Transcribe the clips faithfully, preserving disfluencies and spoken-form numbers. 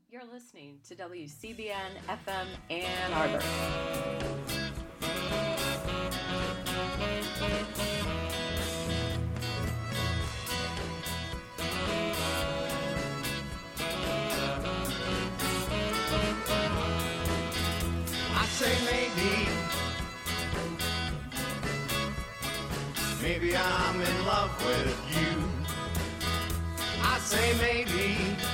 You're listening to W C B N F M Ann Arbor. I say maybe, maybe I'm in love with you. I say maybe,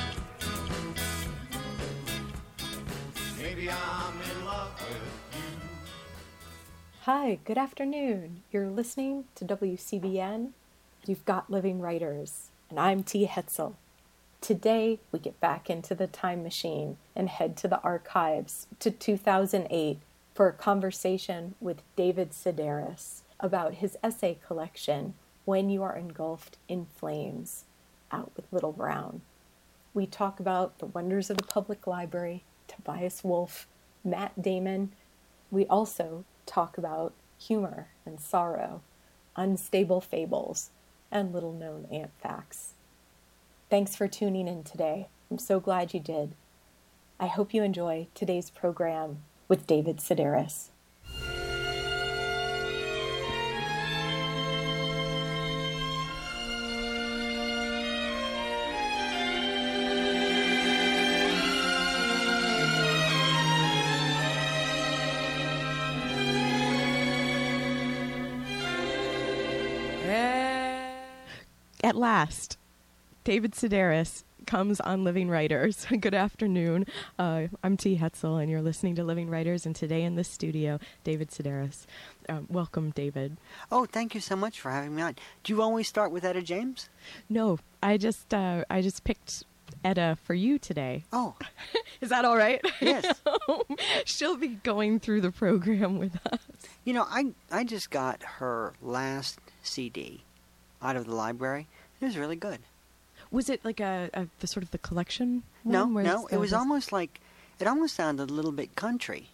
maybe I'm in love with you. Hi, good afternoon. You're listening to W C B N. You've got Living Writers, and I'm T. Hetzel. Today, we get back into the time machine and head to the archives to two thousand eight for a conversation with David Sedaris about his essay collection, When You Are Engulfed in Flames, out with Little Brown. We talk about the wonders of the public library, Tobias Wolff, Matt Damon. We also talk about humor and sorrow, unstable fables, and little-known ant facts. Thanks for tuning in today. I'm so glad you did. I hope you enjoy today's program with David Sedaris. At last, David Sedaris comes on Living Writers. Good afternoon. Uh, I'm T. Hetzel, and you're listening to Living Writers. And today in the studio, David Sedaris. Um, welcome, David. Oh, thank you so much for having me on. Do you always start with Etta James? No, I just uh, I just picked Etta for you today. Oh. Is that all right? Yes. She'll be going through the program with us. You know, I I just got her last C D out of the library. It was really good. Was it like a, a the sort of the collection one? No, where no, it's it the- was this- almost like, it almost sounded a little bit country.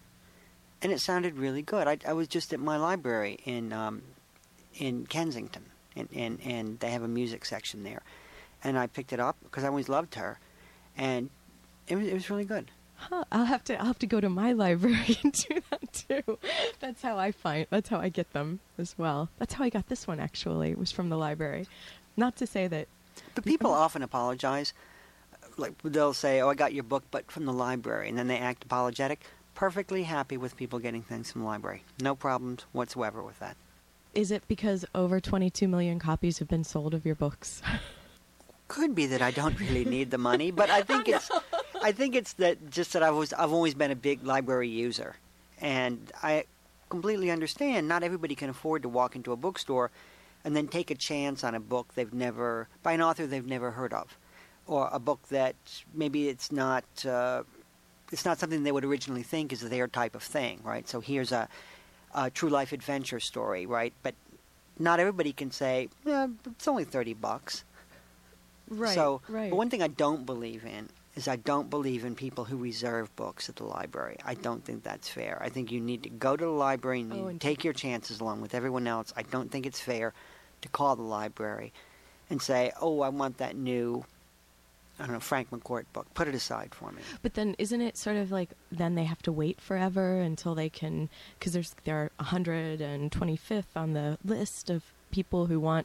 And it sounded really good. I, I was just at my library in um, in Kensington, and, and, and they have a music section there. And I picked it up because I always loved her, and it was, it was really good. Huh, I'll have to I'll have to go to my library and do that too. That's how I find that's how I get them as well. That's how I got this one actually. It was from the library. Not to say that But people often apologize. Like, they'll say, oh, I got your book, but from the library, and then they act apologetic. Perfectly happy with people getting things from the library. No problems whatsoever with that. is it because over twenty-two million copies have been sold of your books? Could be that I don't really need the money, but I think it's I think it's that just that I was I've always been a big library user, and I completely understand not everybody can afford to walk into a bookstore and then take a chance on a book they've never by an author they've never heard of, or a book that maybe it's not uh, it's not something they would originally think is their type of thing, right? So here's a, a true life adventure story, right? But not everybody can say, yeah, it's only thirty bucks. Right. So, right. but one thing I don't believe in is I don't believe in people who reserve books at the library. I don't think that's fair. I think you need to go to the library and, Oh, you and take your chances along with everyone else. I don't think it's fair to call the library and say, oh, I want that new, I don't know, Frank McCourt book. Put it aside for me. But then isn't it sort of like then they have to wait forever until they can, because there's they're one hundred twenty-fifth on the list of people who want.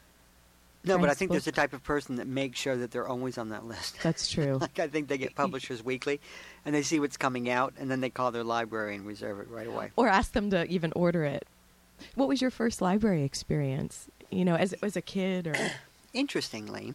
No, but I Frank's think book. there's the type of person that makes sure that they're always on that list. That's true. Like, I think they get Publishers Weekly, and they see what's coming out, and then they call their library and reserve it right away. Or ask them to even order it. What was your first library experience? You know, as as a kid, or Interestingly,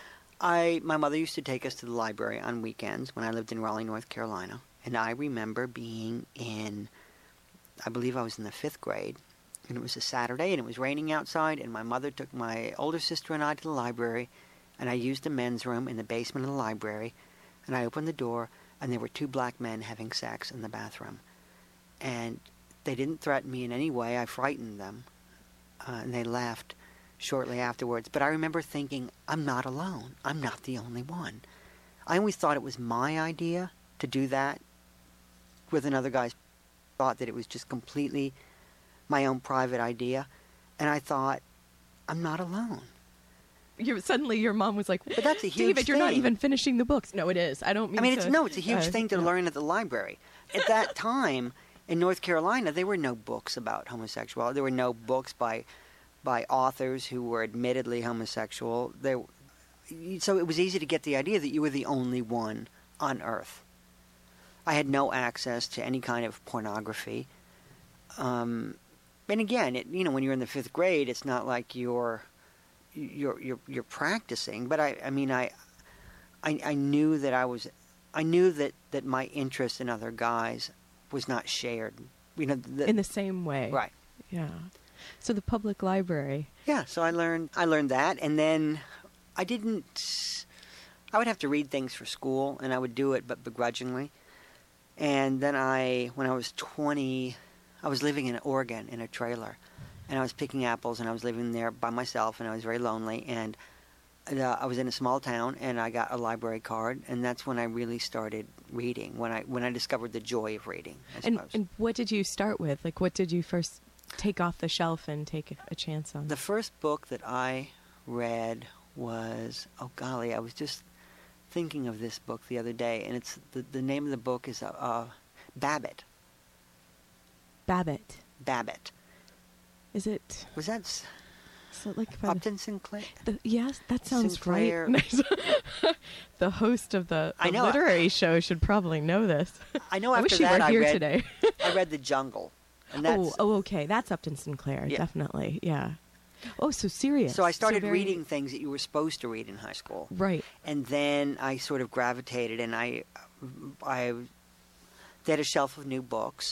I my mother used to take us to the library on weekends when I lived in Raleigh, North Carolina, and I remember being in, I believe I was in the fifth grade, and it was a Saturday, and it was raining outside, and my mother took my older sister and I to the library, and I used the men's room in the basement of the library, and I opened the door, and there were two black men having sex in the bathroom, and they didn't threaten me in any way. I frightened them, uh, and they laughed shortly afterwards. But I remember thinking, I'm not alone. I'm not the only one. I always thought it was my idea to do that with another guy's. Thought that it was just completely my own private idea. And I thought, I'm not alone. you suddenly your mom was like, But that's a huge David, you're not thing. even finishing the books. No, it is. I don't mean I mean, to, it's no, it's a huge uh, thing to yeah. learn at the library. At that time in North Carolina, there were no books about homosexuality. There were no books by by authors who were admittedly homosexual. There, so it was easy to get the idea that you were the only one on Earth. I had no access to any kind of pornography. Um, and again, it, you know, when you're in the fifth grade, it's not like you're you're you're, you're practicing. But I, I mean, I, I, I knew that I was, I knew that, that my interest in other guys was not shared. You know, the, in the same way. right. Yeah. So the public library. Yeah. So I learned, I learned that, and then I didn't. I would have to read things for school, and I would do it, but begrudgingly. And then I, when I was twenty, I was living in Oregon in a trailer, and I was picking apples, and I was living there by myself, and I was very lonely, and uh, I was in a small town, and I got a library card, and that's when I really started reading, when I when I discovered the joy of reading, I And, suppose. and what did you start with? Like, what did you first take off the shelf and take a, a chance on? The first book that I read was, oh golly, I was just thinking of this book the other day, and it's the, the name of the book is uh, uh, Babbitt. Babbitt. Babbitt. Is it? Was that S- So like by the- Upton Sinclair? The, yes, that sounds Sinclair. right. Nice. The host of the, the I know. literary show should probably know this. I know I after wish you that were I here read, today. I read The Jungle. And that's, oh, oh, okay. That's Upton Sinclair, Yeah. definitely. Yeah. Oh, so serious. So I started very- reading things that you were supposed to read in high school. Right. And then I sort of gravitated, and I, I, they had a shelf of new books,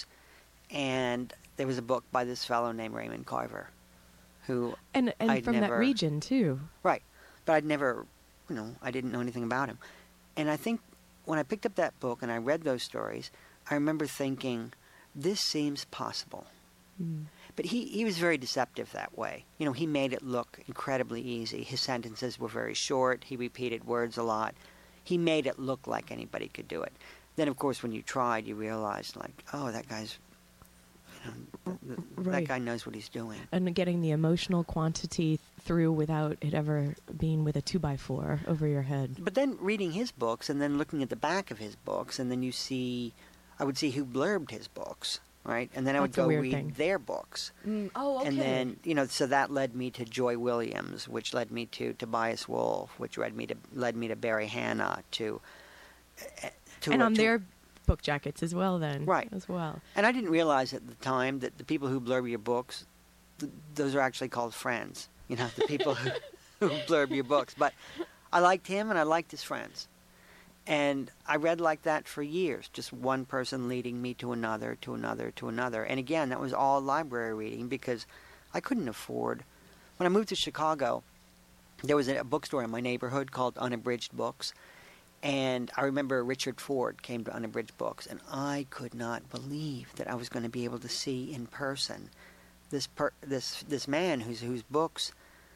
and there was a book by this fellow named Raymond Carver, who, And and I'd from that never- region too. right, but I'd never, you know, I didn't know anything about him. And I think when I picked up that book and I read those stories, I remember thinking, this seems possible. Mm. But he, he was very deceptive that way. You know, he made it look incredibly easy. His sentences were very short. He repeated words a lot. He made it look like anybody could do it. Then, of course, when you tried, you realized, like, oh, that guy's, you know, th- th- Right. that guy knows what he's doing. And getting the emotional quantity through without it ever being with a two by four over your head. But then reading his books and then looking at the back of his books, and then you see, I would see who blurbed his books, right? And then I would That's a go weird read thing. their books. Mm, oh, And then, you know, so that led me to Joy Williams, which led me to Tobias Wolff, which led me to led me to Barry Hannah, to, uh, to and uh, on to- their book jackets as well then. Right. As well. And I didn't realize at the time that the people who blurb your books, th- those are actually called friends. You know, the people who, who blurb your books. But I liked him, and I liked his friends. And I read like that for years, just one person leading me to another, to another, to another. And again, that was all library reading because I couldn't afford. When I moved to Chicago, there was a bookstore in my neighborhood called Unabridged Books. And I remember Richard Ford came to Unabridged Books, and I could not believe that I was going to be able to see in person this per- this this man whose whose books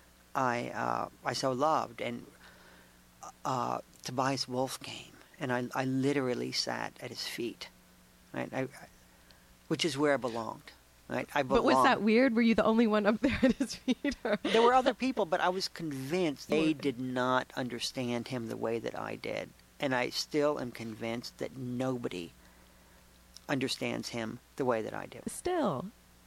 I uh, I so loved. And uh, Tobias Wolff came, and I I literally sat at his feet, right? I, I, which is where I belonged, right? I But was belonged. that weird? Were you the only one up there at his feet? or- There were other people, but I was convinced they did not understand him the way that I did. And I still am convinced that nobody understands him the way that I do. Still.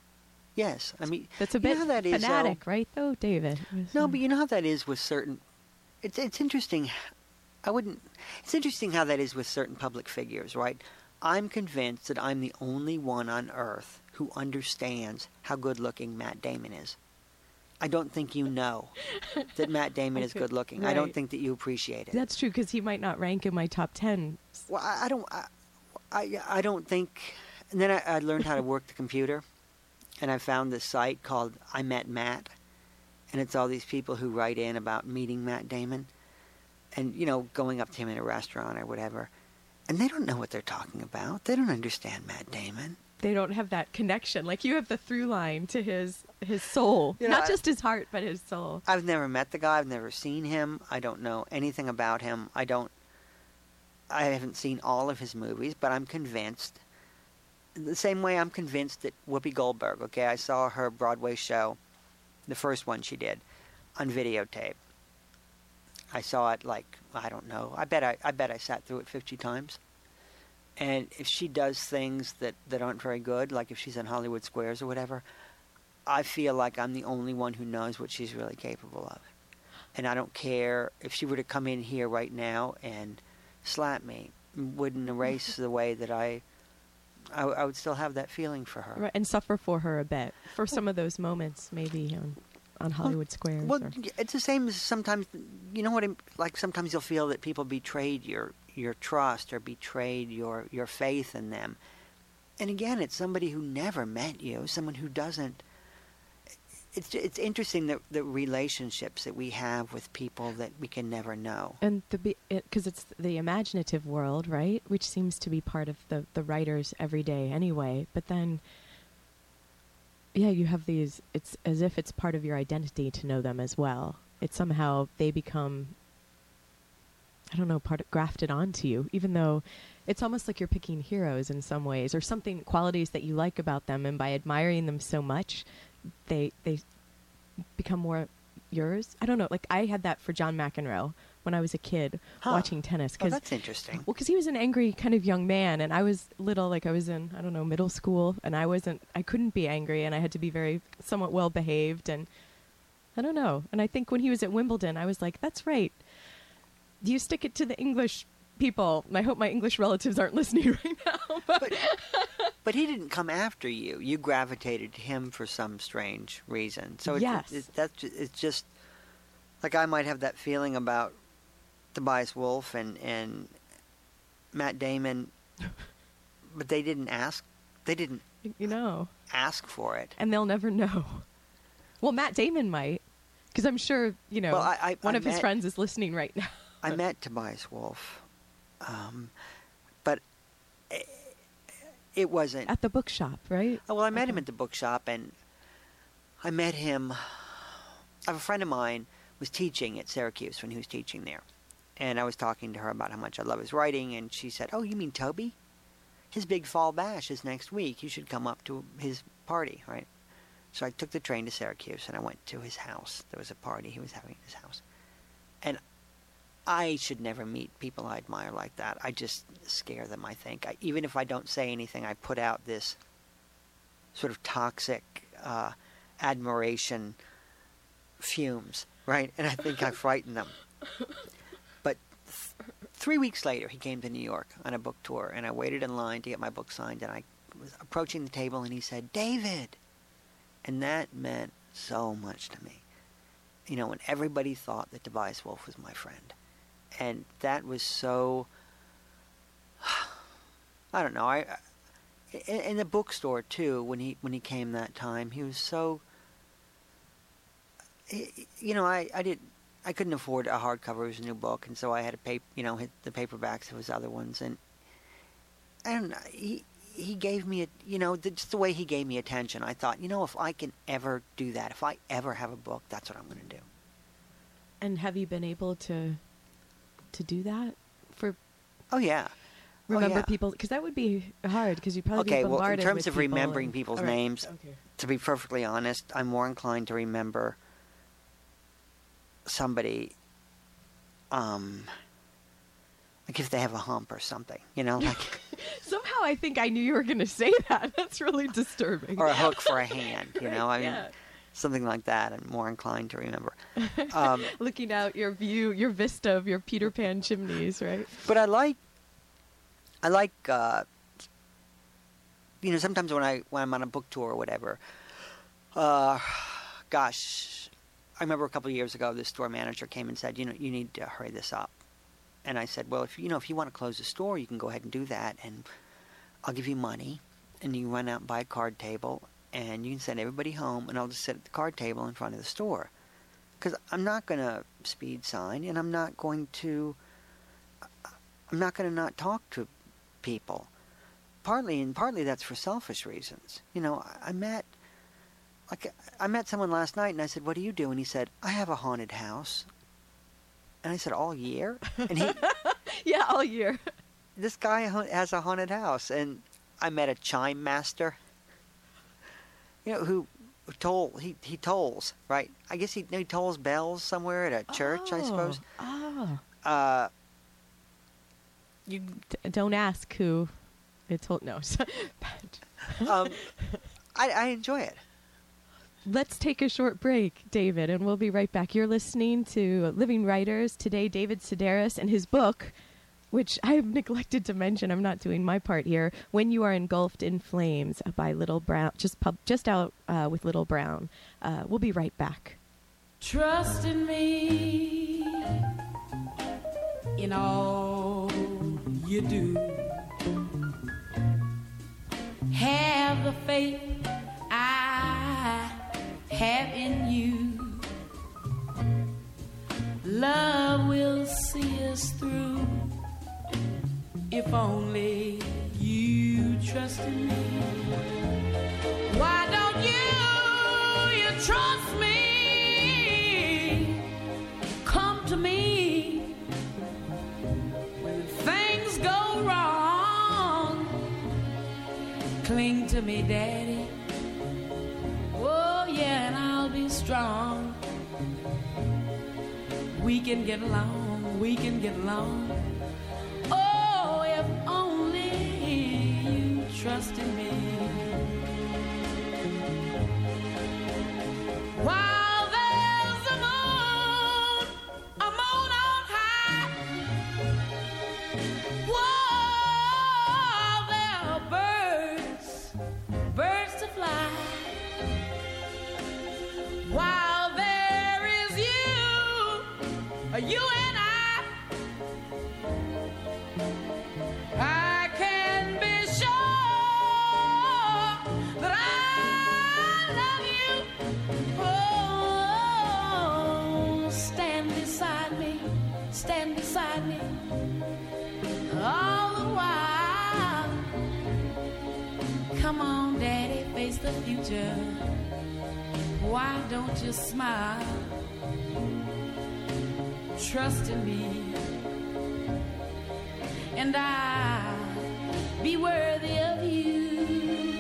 Yes, I mean, That's a you bit know how that is, though? fanatic, right, though, David? No, but you know how that is with certain. It's it's interesting. I wouldn't. It's interesting how that is with certain public figures, right? I'm convinced that I'm the only one on earth who understands how good-looking Matt Damon is. I don't think you know that Matt Damon is Okay, good-looking. I don't right. think that you appreciate it. That's true, because he might not rank in my top ten. Well, I, I don't. I, I I don't think. And then I, I learned how to work the computer, and I found this site called I Met Matt, and it's all these people who write in about meeting Matt Damon, and you know, going up to him in a restaurant or whatever, and they don't know what they're talking about. They don't understand Matt Damon. They don't have that connection. Like, you have the through line to his his soul. You know, not I- just his heart, but his soul. I've never met the guy. I've never seen him. I don't know anything about him. I don't. I haven't seen all of his movies, but I'm convinced. The same way I'm convinced that Whoopi Goldberg. Okay, I saw her Broadway show, the first one she did, on videotape. I saw it like, I don't know. I bet I, I bet I sat through it fifty times. And if she does things that, that aren't very good, like if she's in Hollywood Squares or whatever, I feel like I'm the only one who knows what she's really capable of. And I don't care if she were to come in here right now and slap me, wouldn't erase the way that I, I, I would still have that feeling for her. Right, and suffer for her a bit for some of those moments, maybe on, on Hollywood Squares. Well, or... it's the same as sometimes, you know what, I'm, like sometimes you'll feel that people betrayed your, your trust or betrayed your, your faith in them. And again, it's somebody who never met you, someone who doesn't. It's it's interesting that the relationships that we have with people that we can never know. And the because it, it's the imaginative world, right? Which seems to be part of the, the writer's everyday anyway. But then, yeah, you have these, it's as if it's part of your identity to know them as well. It's somehow, they become, I don't know, part of, grafted onto you, even though it's almost like you're picking heroes in some ways, or something, qualities that you like about them, and by admiring them so much, they they become more yours. I don't know. Like, I had that for John McEnroe when I was a kid huh. watching tennis. Oh, that's interesting. Well, because he was an angry kind of young man, and I was little, like I was in, I don't know, middle school, and I wasn't, I couldn't be angry, and I had to be very, somewhat well-behaved, and I don't know. And I think when he was at Wimbledon, I was like, that's right. You stick it to the English people. And I hope my English relatives aren't listening right now. But, but, but he didn't come after you. You gravitated to him for some strange reason. So it's, yes. it's, that's ju- it's just like I might have that feeling about Tobias Wolff and, and Matt Damon, but they didn't ask. They didn't you know, ask for it. And they'll never know. Well, Matt Damon might, because I'm sure, you know, well, I, I, one I of met, his friends is listening right now. I met Tobias Wolff, um, but it, it wasn't... At the bookshop, right? Oh, well, I met okay. him at the bookshop, and I met him... I have a friend of mine was teaching at Syracuse when he was teaching there, and I was talking to her about how much I love his writing, and she said, oh, you mean Toby? His big fall bash is next week. You should come up to his party, right? So I took the train to Syracuse, and I went to his house. There was a party he was having at his house. And I should never meet people I admire like that. I just scare them, I think. I, even if I don't say anything, I put out this sort of toxic uh, admiration fumes, right? And I think I frighten them. But th- three weeks later, he came to New York on a book tour, and I waited in line to get my book signed, and I was approaching the table, and he said, David! And that meant so much to me. You know, when everybody thought that Tobias Wolff was my friend. And that was so... I don't know. I, I in, in the bookstore, too, when he when he came that time, he was so... You know, I, I didn't... I couldn't afford a hardcover of his new book, and so I had to pay, you know, hit the paperbacks of his other ones. And I don't know. He... He gave me, a, you know, just the way he gave me attention. I thought, you know, if I can ever do that, if I ever have a book, that's what I'm going to do. And have you been able to to do that? For Oh, yeah. remember oh, yeah. people? Because that would be hard, because you'd probably okay, be well, in bombarded terms with of people remembering and, people's all right, names, okay. to be perfectly honest, I'm more inclined to remember somebody, um, like if they have a hump or something, you know, like... Somehow I think I knew you were going to say that. That's really disturbing. Or a hook for a hand, you know, I mean, yeah. something like that. I'm more inclined to remember. Um, Looking out your view, your vista of your Peter Pan chimneys, right? but I like, I like, uh, you know, sometimes when I when I'm on a book tour or whatever, uh, gosh, I remember a couple of years ago, the store manager came and said, you know, you need to hurry this up. And I said, well, if you know, if you want to close the store, you can go ahead and do that, and I'll give you money, and you can run out and buy a card table, and you can send everybody home, and I'll just sit at the card table in front of the store. Because I'm not going to speed sign, and I'm not going to, I'm not going to not talk to people. Partly, and partly that's for selfish reasons. You know, I, I met, like, I met someone last night, and I said, what do you do? And he said, I have a haunted house. And I said, all year? And he, yeah, all year. This guy has a haunted house. And I met a chime master, you know, who toll. He he tolls, right? I guess he, he tolls bells somewhere at a church, I suppose. Oh. Uh, you D- don't ask who it told. No. um, I, I enjoy it. Let's take a short break, David, and we'll be right back. You're listening to Living Writers. Today, David Sedaris and his book, which I have neglected to mention, I'm not doing my part here, When You Are Engulfed in Flames by Little Brown, just pub, just out uh, with Little Brown. Uh, we'll be right back. Trust in me in all you do. Have the faith I have in you. Love will see us through if only you trust in me. Why don't you, you trust me? Come to me when things go wrong. Cling to me, Daddy. Oh yeah, and I'll be strong. We can get along, we can get along. Oh, if only you trust in me. While there's a moon, a moon on high. While there are birds, birds to fly. While there is you, you and I, I can be sure that I love you. Oh, stand beside me, stand beside me, all the while. Come on, Daddy, face the future. Why don't you smile? Trust in me, and I'll be worthy of you.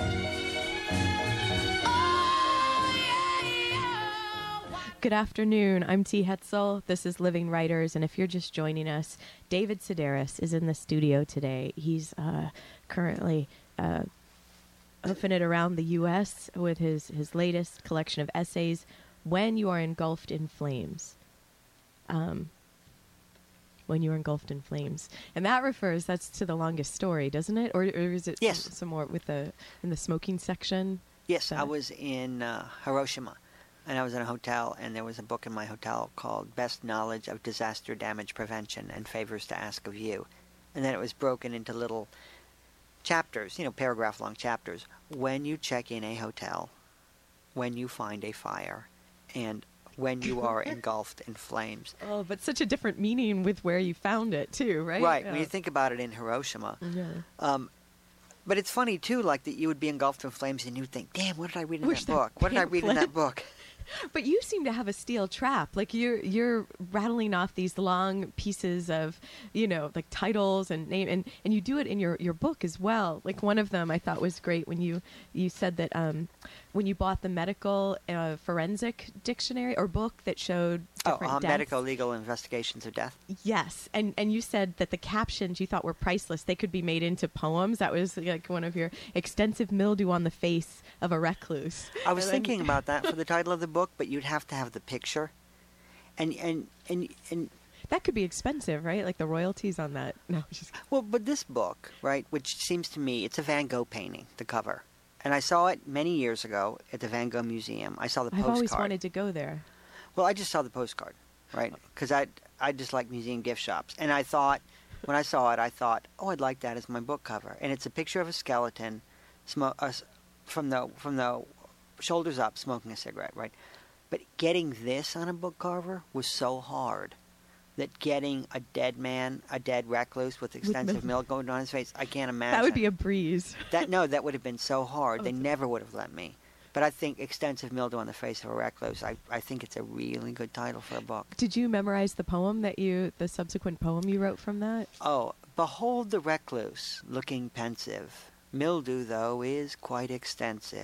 Oh, yeah, yeah. Good afternoon. I'm T. Hetzel. This is Living Writers, and if you're just joining us, David Sedaris is in the studio today. He's uh, currently uh, hoofing it around the U S with his, his latest collection of essays, When You Are Engulfed in Flames. Um, when you are engulfed in flames, and that refers that's to the longest story, doesn't it? Or, or is it Yes. some, some more with the in the smoking section? Yes, So- I was in uh, Hiroshima, and I was in a hotel, and there was a book in my hotel called Best Knowledge of Disaster Damage Prevention and Favors to Ask of You. And then it was broken into little chapters, you know, paragraph-long chapters. When you check in a hotel, when you find a fire, and when you are engulfed in flames. Oh, but such a different meaning with where you found it, too, right? Right, Yeah. when you think about it in Hiroshima. Yeah. Um, but it's funny, too, like that you would be engulfed in flames and you would think, damn, what did I read in Wish that that book? What did I read in that pamphlet- book? But you seem to have a steel trap. Like you're you're rattling off these long pieces of, you know, like titles and name, and, and you do it in your, your book as well. Like one of them I thought was great when you you said that um, when you bought the medical uh, forensic dictionary or book that showed Oh, different uh, deaths. medical legal investigations of death. Yes, and and you said that the captions you thought were priceless. They could be made into poems. That was like one of your extensive mildew on the face of a recluse. I was And then- thinking about that for the title of the book, but you'd have to have the picture, and and and and that could be expensive, right? Like the royalties on that. No, just well, but this book, right, which seems to me it's a Van Gogh painting, the cover, and I saw it many years ago at the Van Gogh Museum. I saw the I've postcard. always wanted to go there. Well, I just saw the postcard, right? Because I I just like museum gift shops, and I thought when I saw it, I thought, oh, I'd like that as my book cover, and it's a picture of a skeleton, smo- uh, s- from the from the shoulders up, smoking a cigarette, right? But getting this on a book cover was so hard that getting a dead man, a dead recluse with extensive mil- milk going down his face, I can't imagine. That would be a breeze. That no, that would have been so hard. They Oh. never would have let me. But I think extensive mildew on the face of a recluse. I, I think it's a really good title for a book. Did you memorize the poem that you, the subsequent poem you wrote from that? Oh, behold the recluse, looking pensive. Mildew, though, is quite extensive.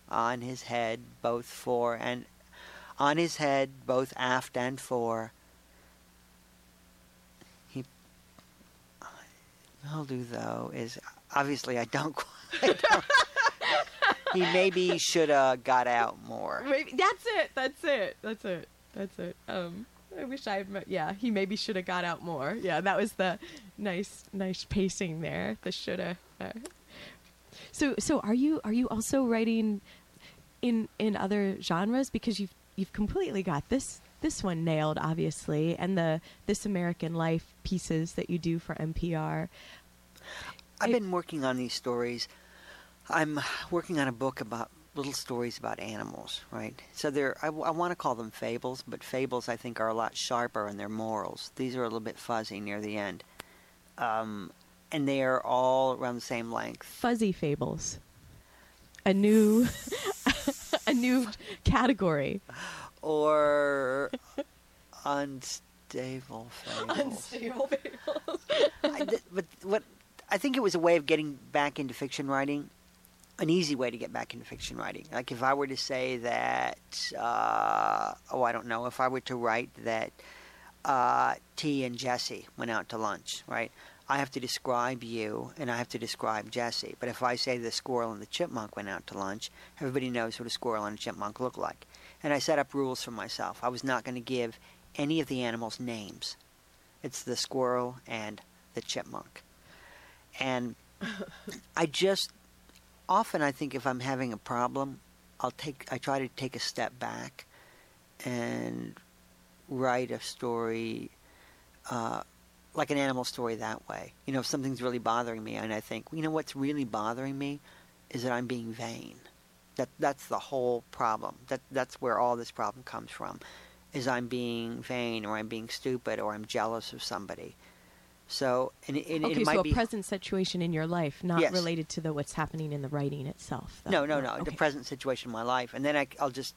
on his head, both fore and on his head, both aft and fore. He, I'll do though is obviously I don't quite. Don't, he maybe should have got out more. Maybe, that's it. That's it. That's it. That's it. Um, I wish I had. Yeah, he maybe should have got out more. Yeah, that was the nice, nice pacing there. The shoulda. Uh. So, so are you? Are you also writing in in other genres? Because you've you've completely got this this one nailed, obviously, and the This American Life pieces that you do for N P R. I've I, been working on these stories. I'm working on a book about little stories about animals, right? So they're, I, I want to call them fables, but fables I think are a lot sharper in their morals. These are a little bit fuzzy near the end. Um, and they are all around the same length. Fuzzy fables. A new, a new category. Or unstable fables. Unstable fables. I, th- but what I think it was a way of getting back into fiction writing. An easy way to get back into fiction writing. Like if I were to say that, uh, oh, I don't know, if I were to write that uh, T and Jesse went out to lunch, right? I have to describe you and I have to describe Jesse. But if I say the squirrel and the chipmunk went out to lunch, everybody knows what a squirrel and a chipmunk look like. And I set up rules for myself. I was not going to give any of the animals names. It's the squirrel and the chipmunk. And I just... Often I think if I'm having a problem, I'll take I try to take a step back and write a story uh, like an animal story that way. You know, if something's really bothering me and I think, you know what's really bothering me is that I'm being vain. That that's the whole problem. That that's where all this problem comes from, is I'm being vain or I'm being stupid or I'm jealous of somebody. So, and, and okay, it might so a be present situation in your life, not Yes. related to the what's happening in the writing itself. though. No, no, no. Okay. The present situation in my life. And then I, will just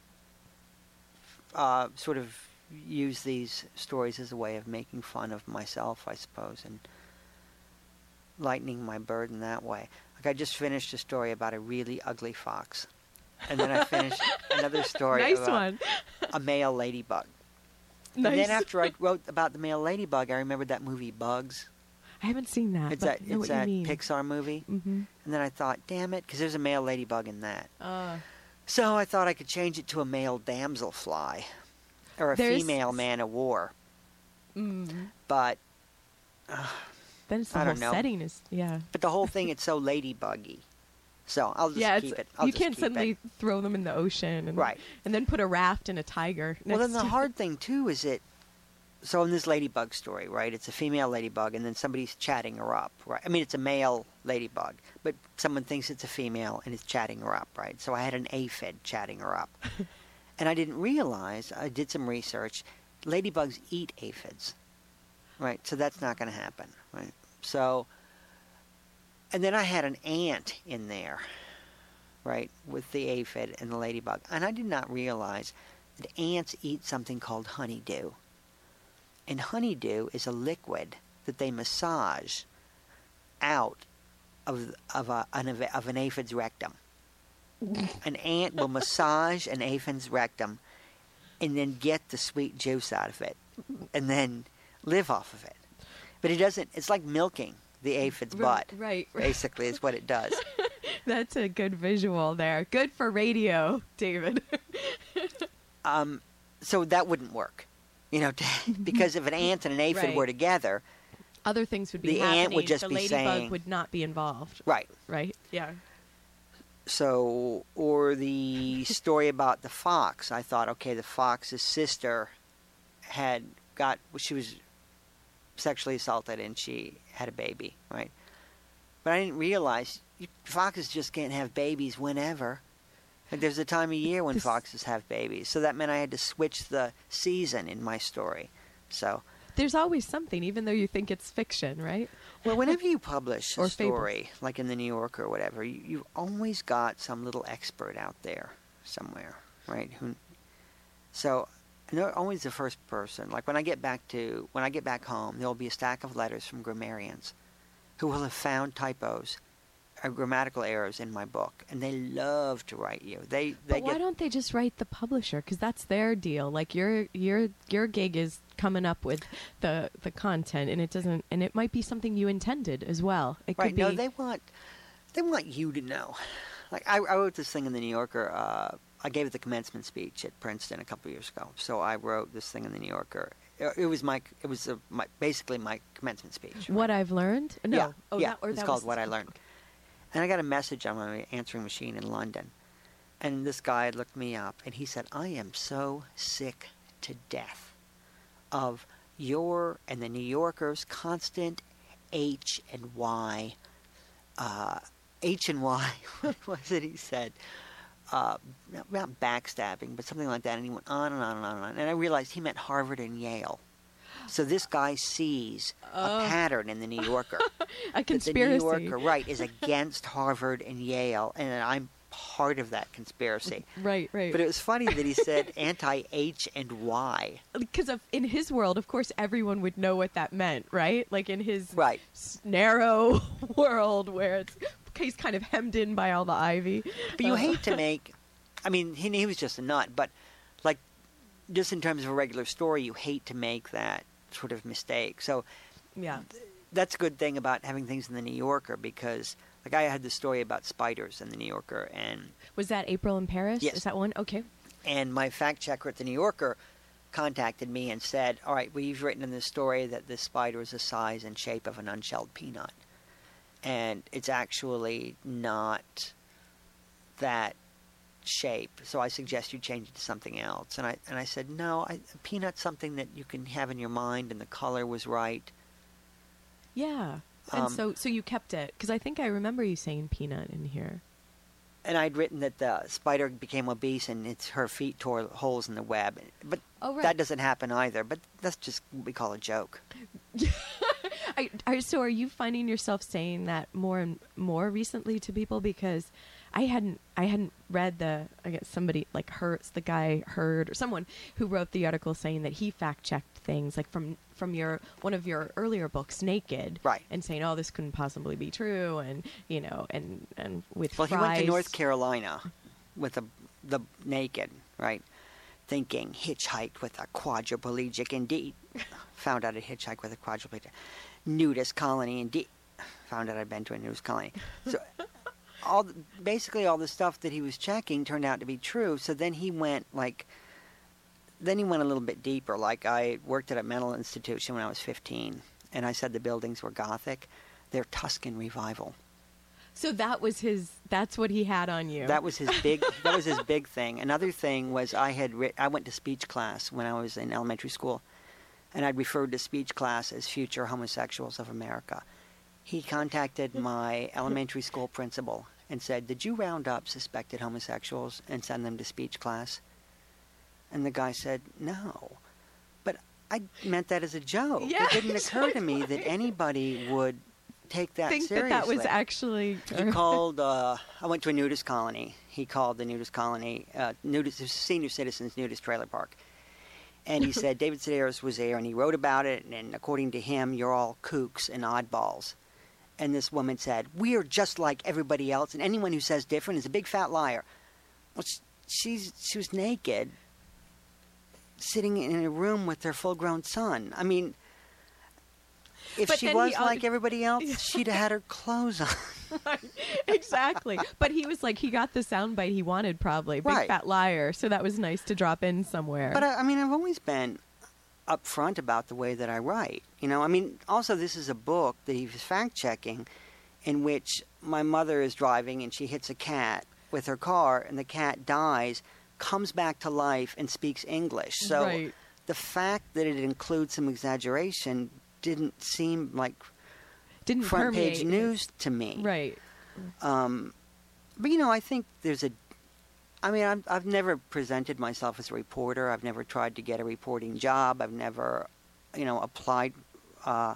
uh, sort of use these stories as a way of making fun of myself, I suppose, and lightening my burden that way. Like I just finished a story about a really ugly fox. And then I finished another story Nice about one. a male ladybug. Nice. And then after I wrote about the male ladybug, I remembered that movie Bugs. I haven't seen that. It's but that, I know it's what that you mean. Pixar movie. Mm-hmm. And then I thought, damn it, because there's a male ladybug in that. Uh, So I thought I could change it to a male damselfly, or a There's- female man of war. mm, But, uh, then it's the I whole don't know. setting is yeah. but the whole thing, it's so ladybuggy. So I'll just yeah, keep it's, it. I'll you just can't keep suddenly it. throw them in the ocean and Right. and then put a raft and a tiger. Well, next then the to- hard thing too is it. So in this ladybug story, right? It's a female ladybug, and then somebody's chatting her up, right? I mean, it's a male ladybug, but someone thinks it's a female and is chatting her up, right? So I had an aphid chatting her up, and I didn't realize. I did some research. Ladybugs eat aphids, right? So that's not going to happen, right? So, and then I had an ant in there, right, with the aphid and the ladybug, and I did not realize that ants eat something called honeydew. And honeydew is a liquid that they massage out of of a, an, of an aphid's rectum. An ant will massage an aphid's rectum and then get the sweet juice out of it and then live off of it. But it doesn't, it's like milking the aphid's Right, butt, right, right. basically, is what it does. That's a good visual there. Good for radio, David. Um, so that wouldn't work. You know, because if an ant and an aphid Right. were together, Other things would be The happening. ant would just the be ladybug saying- would not be involved. right. Right? Yeah. So, or the story about the fox. I thought, okay, the fox's sister had got, she was sexually assaulted and she had a baby, right? But I didn't realize you, foxes just can't have babies whenever. Like there's a time of year when This- foxes have babies. So that meant I had to switch the season in my story. So, There's always something, even though you think it's fiction, right? well, whenever you publish a Or fables. story, like in the New Yorker or whatever, you, you've always got some little expert out there somewhere, right? Who, so, and they're always the first person. Like when I get back to when I get back home, there will be a stack of letters from grammarians who will have found typos uh, grammatical errors in my book, and they love to write you. They they But why get don't they just write the publisher? Because that's their deal. Like your your your gig is coming up with the the content, and it doesn't, and it might be something you intended as well. It right. could be. No, they want they want you to know. Like I, I wrote this thing in the New Yorker. Uh, I gave the commencement speech at Princeton a couple of years ago. So I wrote this thing in the New Yorker. It, it was my it was a, my basically my commencement speech. What I've learned? No. Yeah, Oh, yeah. that, or it's that called was, What I Learned. And I got a message on my answering machine in London. And this guy looked me up, and he said, I am so sick to death of your and the New Yorker's constant H and Y. Uh, H and Y, what was it he said? Uh, not backstabbing, but something like that. And he went on and on and on and on. And I realized he meant Harvard and Yale. So this guy sees Oh. a pattern in the New Yorker. a conspiracy. That the New Yorker, right, is against Harvard and Yale, and I'm part of that conspiracy. Right, right. But it was funny that he said anti-H and Y. Because of in his world, of course, everyone would know what that meant, right? Like in his Right. s- narrow world where it's he's kind of hemmed in by all the ivy. But you Uh, hate to make, I mean, he, he was just a nut, but like, just in terms of a regular story, you hate to make that sort of mistake. So Yeah. that's a good thing about having things in the New Yorker, because like I had this story about spiders in the New Yorker, and Was that April in Paris? Yes. Is that one? Okay. and my fact checker at the New Yorker contacted me and said, all right, well, you've written in this story that this spider is the size and shape of an unshelled peanut, and it's actually not that shape, so I suggest you change it to something else. And I and I said, no, I, a peanut's something that you can have in your mind, and the color was right. Yeah. And Um, so so you kept it because I think I remember you saying peanut in here. And I'd written that the spider became obese and it's her feet tore holes in the web. But Oh, right. that doesn't happen either. But that's just what we call a joke. I, I, so are you finding yourself saying that more and more recently to people? Because I hadn't I hadn't read the I guess somebody like Hertz, the guy Heard or someone who wrote the article saying that he fact checked things like from from your one of your earlier books, Naked, Right. and saying, oh, this couldn't possibly be true, and you know, and and with Well, he went to Fry's- North Carolina with the, the Naked, right? Thinking hitchhiked with a quadriplegic indeed. Found out I hitchhiked with a quadriplegic. Nudist colony indeed. Found out I'd been to a nudist colony. So all the, basically all the stuff that he was checking turned out to be true. So then he went like, then he went a little bit deeper. Like I worked at a mental institution when I was fifteen, and I said the buildings were Gothic. They're Tuscan Revival. So that was his. That's what he had on you. That was his big. That was his big thing. Another thing was I had. Ri- I went to speech class when I was in elementary school, and I'd referred to speech class as Future Homosexuals of America. He contacted my elementary school principal and said, "Did you round up suspected homosexuals and send them to speech class?" And the guy said, "No," but I meant that as a joke. Yeah, it didn't occur to me that exactly. anybody would take that think seriously. that that was actually. He called, uh, I went to a nudist colony. He called the nudist colony, uh, nudist, it was senior citizens nudist trailer park. And he said, David Sedaris was there, and he wrote about it, and, and according to him, you're all kooks and oddballs. And this woman said, we are just like everybody else, and anyone who says different is a big fat liar. Well, she, she's, she was naked, sitting in a room with her full-grown son. I mean, if But she then was he- like everybody else, she'd have had her clothes on. Exactly. But he was like, he got the soundbite he wanted, probably. Big Right. fat liar. So that was nice to drop in somewhere. But I, I mean, I've always been upfront about the way that I write. You know, I mean, also this is a book that he was fact checking, in which my mother is driving and she hits a cat with her car, and the cat dies, comes back to life, and speaks English. So Right. the fact that it includes some exaggeration didn't seem like Didn't front permeate page it. news to me. Right. Um, but you know, I think there's a. I mean, I've, I've never presented myself as a reporter. I've never tried to get a reporting job. I've never, you know, applied. Uh,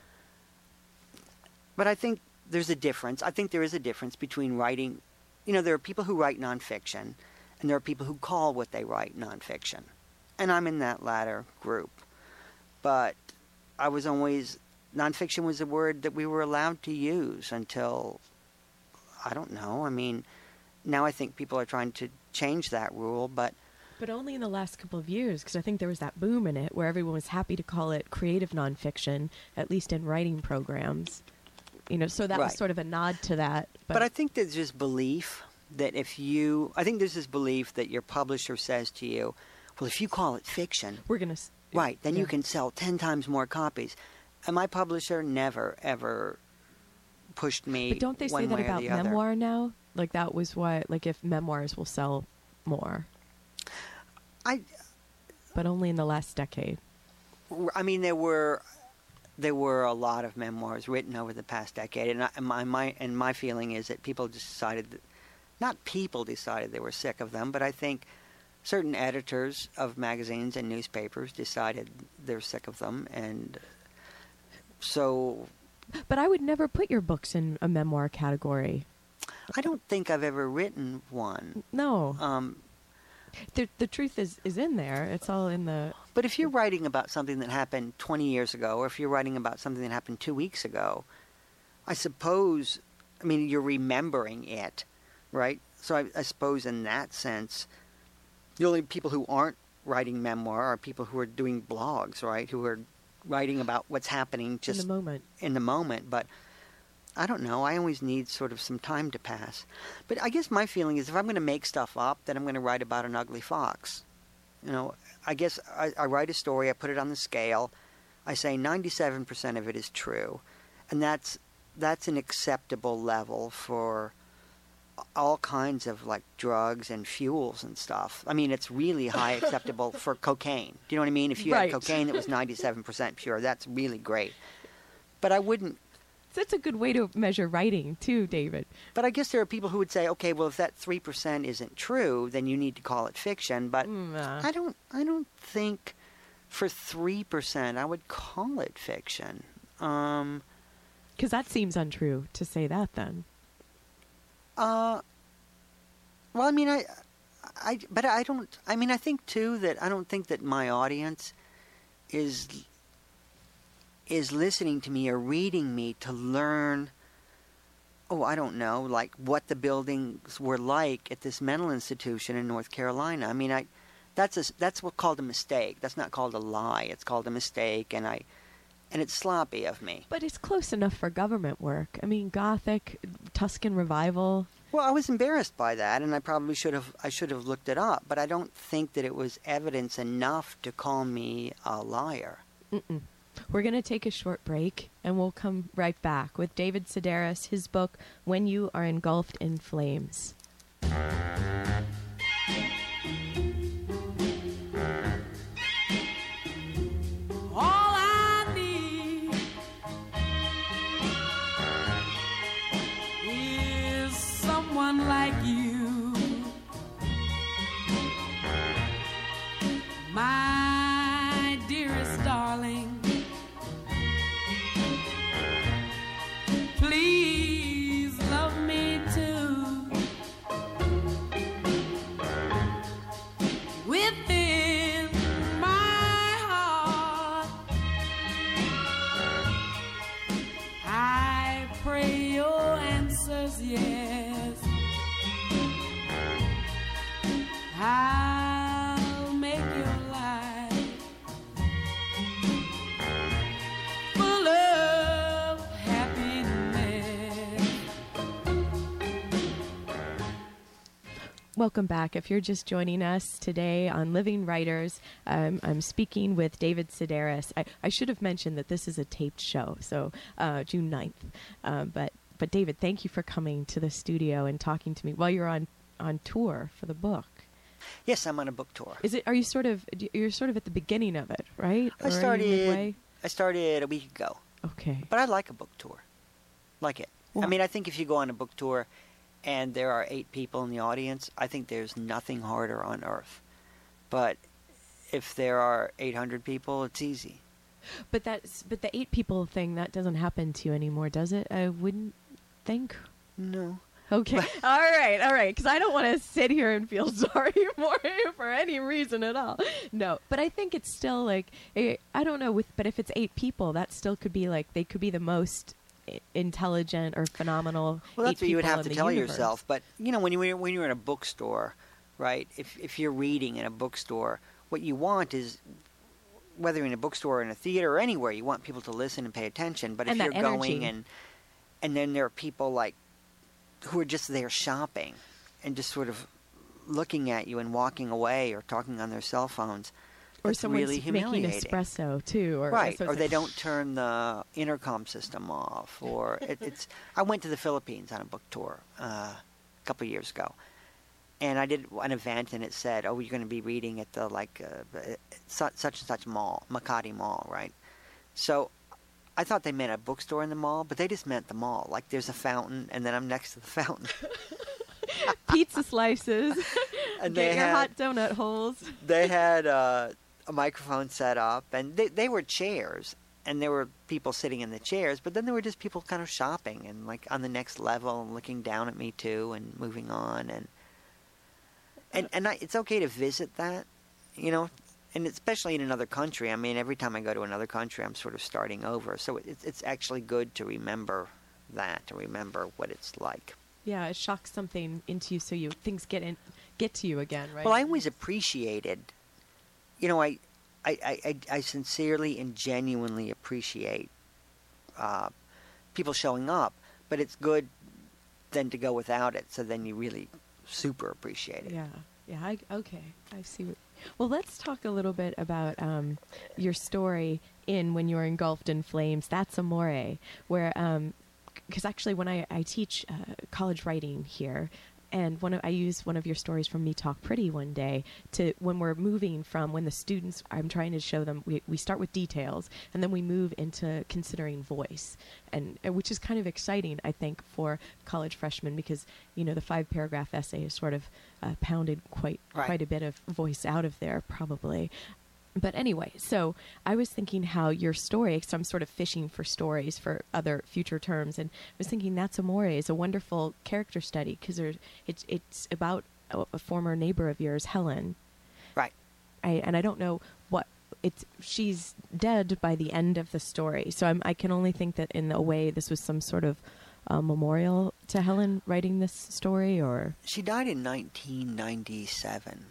but I think there's a difference. I think there is a difference between writing. You know, there are people who write nonfiction, and there are people who call what they write nonfiction, and I'm in that latter group. But I was always nonfiction was a word that we were allowed to use until I don't know. I mean, now I think people are trying to change that rule, but But only in the last couple of years, because I think there was that boom in it where everyone was happy to call it creative nonfiction, at least in writing programs. You know, so that was Right. sort of a nod to that. but I think there's this belief that if you, I think there's this belief that your publisher says to you, well, if you call it fiction, we're going to... right, then you can sell ten times more copies. And my publisher never, ever pushed me But don't they say one that way or about the other. memoir now? Like that was why, like if memoirs will sell more, I, but only in the last decade. I mean, there were there were a lot of memoirs written over the past decade, and, I, and my, my and my feeling is that people decided that, not people decided they were sick of them, but I think certain editors of magazines and newspapers decided they're sick of them, and so But I would never put your books in a memoir category. I don't think I've ever written one. No. Um, The, the truth is, is in there. It's all in the... But if you're writing about something that happened twenty years ago, or if you're writing about something that happened two weeks ago, I suppose, I mean, you're remembering it, right? So I, I suppose in that sense, the only people who aren't writing memoir are people who are doing blogs, right? Who are writing about what's happening just in the moment. in the moment. But I don't know. I always need sort of some time to pass. But I guess my feeling is if I'm going to make stuff up, then I'm going to write about an ugly fox. You know, I guess I, I write a story, I put it on the scale, I say ninety-seven percent of it is true, and that's that's an acceptable level for all kinds of like drugs and fuels and stuff. I mean, it's really high acceptable for cocaine. Do you know what I mean? If you Right. had cocaine that was ninety-seven percent pure, that's really great. But I wouldn't. That's a good way to measure writing, too, David. But I guess there are people who would say, okay, well, if that three percent isn't true, then you need to call it fiction. But Mm, uh. I don't I don't think for three percent I would call it fiction. Um, Because that seems untrue to say that, then. uh, well, I mean, I, I, but I don't, I mean, I think, too, that I don't think that my audience is is listening to me or reading me to learn, oh, I don't know, like what the buildings were like at this mental institution in North Carolina. I mean, I that's a, that's what called a mistake. That's not called a lie. It's called a mistake, and I and it's sloppy of me. But it's close enough for government work. I mean, Gothic, Tuscan Revival. Well, I was embarrassed by that, and I probably should have I should have looked it up, but I don't think that it was evidence enough to call me a liar. Mm-mm. We're going to take a short break, and we'll come right back with David Sedaris, his book, When You Are Engulfed in Flames. All I need is someone like you, my dearest darling. Please love me too. Within my heart, I pray your answer's yes. I'll make your life full of happiness. Welcome back. If you're just joining us today on Living Writers, um, I'm speaking with David Sedaris. I, I should have mentioned that this is a taped show, so uh, June ninth. Um, but, but David, thank you for coming to the studio and talking to me while you're on, on tour for the book. Yes, I'm on a book tour. Is it? Are you sort of? You're sort of at the beginning of it, right? I Or are you started midway? I started a week ago. Okay. But I like a book tour. Like it. I Well- mean, I think if you go on a book tour and there are eight people in the audience, I think there's nothing harder on earth. But if there are eight hundred people, it's easy. But that's but the eight people thing that doesn't happen to you anymore, does it? I wouldn't think. No. Okay. all right. All right. Because I don't want to sit here and feel sorry for you for any reason at all. No. But I think it's still like, eh, I don't know, with but if it's eight people, that still could be like, they could be the most i- intelligent or phenomenal. Well, that's eight what you would people have in to the tell universe. yourself. But you know, when you when you're in a bookstore, right? If if you're reading in a bookstore, what you want is, whether in a bookstore or in a theater or anywhere, you want people to listen and pay attention. But if And that you're going energy. and and then there are people like who are just there shopping and just sort of looking at you and walking away or talking on their cell phones, Or that's someone's really making humiliating. espresso too, or Right, so it's or they like- don't turn the intercom system off, or it, it's. I went to the Philippines on a book tour uh, a couple of years ago, and I did an event, and it said, "Oh, you're going to be reading at the like uh, such, such and such mall, Makati Mall, right?" So I thought they meant a bookstore in the mall, but they just meant the mall. Like there's a fountain, and then I'm next to the fountain, pizza slices, and get they your had hot donut holes. they had uh, a microphone set up, and they they were chairs. And there were people sitting in the chairs, but then there were just people kind of shopping and like on the next level and looking down at me too and moving on. And and, and I, it's okay to visit that, you know, and especially in another country. I mean, every time I go to another country, I'm sort of starting over. So it's, it's actually good to remember that, to remember what it's like. Yeah, it shocks something into you, so you things get in, get to you again, right? Well, I always appreciated, you know, I, I, I, I- I sincerely and genuinely appreciate uh, people showing up, but it's good then to go without it, so then you really super appreciate it. Yeah, yeah. I, okay, I see. What, well, let's talk a little bit about um, your story in When You're Engulfed in Flames. That's Amore, where because actually when I, I teach uh, college writing here. And one of, I use one of your stories from Me Talk Pretty one day to when we're moving from when the students, I'm trying to show them, we, we start with details and then we move into considering voice, and, and which is kind of exciting, I think, for college freshmen because, you know, the five paragraph essay is sort of uh, pounded quite, Right. quite a bit of voice out of there probably. But anyway, so I was thinking how your story, so I'm sort of fishing for stories for other future terms, and I was thinking That's Amore is a wonderful character study because it's it's about a, a former neighbor of yours, Helen. Right. I, and I don't know what it's. She's dead by the end of the story, so I'm, I can only think that in a way this was some sort of uh, memorial to Helen writing this story, or She died in nineteen ninety-seven,